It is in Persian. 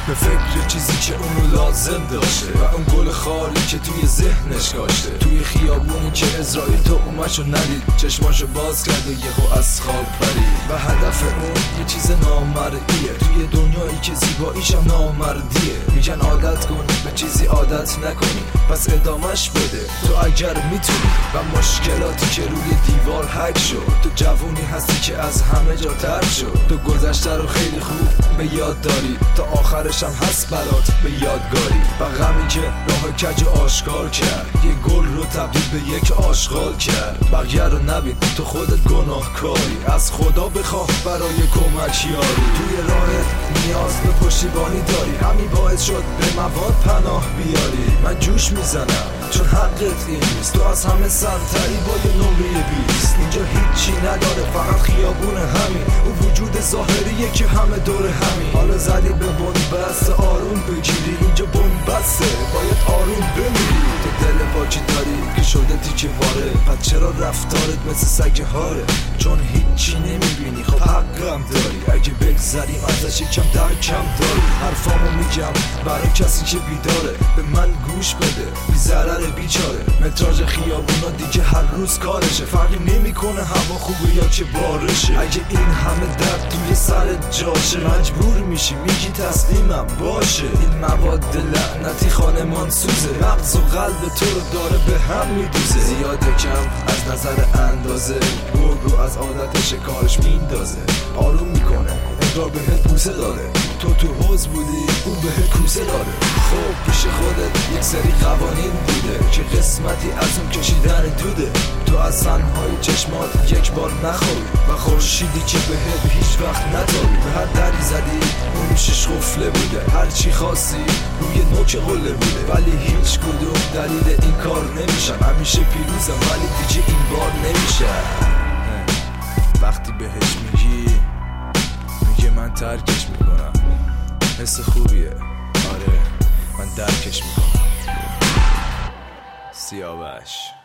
به فکر چیزی که اونو لازم داشته و اون گل خالی که توی ذهنش کاشته. توی خیابونی که اسرائیل تو اومدشو ندید، چشماشو باز کرد و یهو از خواب پرید و هدف اون یه چیز نامرئیه. توی دنیایی که زیباییشم نامردیه، میگن عادت کن به چیزی عادت نکنی، پس ادامش بده تو اگر میتونی. و مشکلاتی که روی دیوار حک شد، تو جوونی هستی که از همه جا تر شد. تو گذشته رو خیلی خوب به یاد داری، تا آخرش هم هست برات به یادگاری. و غمی که راه کج آشکار کرد، یه گل رو تبدیل به یک آشغال کرد. بقیه رو نبین تو خودت گناهکاری، از خدا بخواه برای کمک یاری. توی راهت نیاز به پشتیبانی داری، همین باعث شد به مواد پناه بیاری. من جوش میزنم چون حقت این نیست، تو از همه سرتری با یه نمره 20. اینجا هیچی نداره فقط خیابون همین، اون وجود ظاهریه که همه دور همین. حالا زدی به بنبست آروم بگیری، اینجا بنبسته باید آروم بمیری. تو دل پاکی داری که شده تیکه واره، پس چرا رفتارت مثل سگ هاره؟ چون هیچی نمیبینی خب حقم داری، اگه بگذریم ازش یکم درکم داری. حرفامو میگم برای کسی که بیداره، به من گوش بده بی ضرر بیچاره. متراژ خیابونا دیگه هر روز کارشه، فرقی نمیکنه هوا خوبه یا که بارشه. اگه این همه درد توی سرت جاشه، مجبور میشی میگی تسلیمم باشه. این مواد لعنتی خانمان سوزه، مغز و قلب تو رو داره به هم میدوزه. زیاد کم از نظر اندازه، گرگ رو از عادتش کارش میندازه. آروم میکنه انگار بهت بوسه داره، تو حوض بودی اون بهت کوسه داره. خب پیش خودت یک سری قوانین بوده که قسمتی از اون کشیدن دوده. تو از تنهای چشمات یک بار نخوابی و خورشیدی که بهت هیچ وقت نتابی. به هر دری زدی اون شش قفله بوده، هر چی خواستی روی نوک قله بوده. ولی هیچ کدوم دلیل این کار نمیشن، همیشه پیروزم ولی دیگه این بار نمیشه. وقتی بهش میگه من ترکش میکنم، حس خوبیه آره من درکش میکنم. سیاوش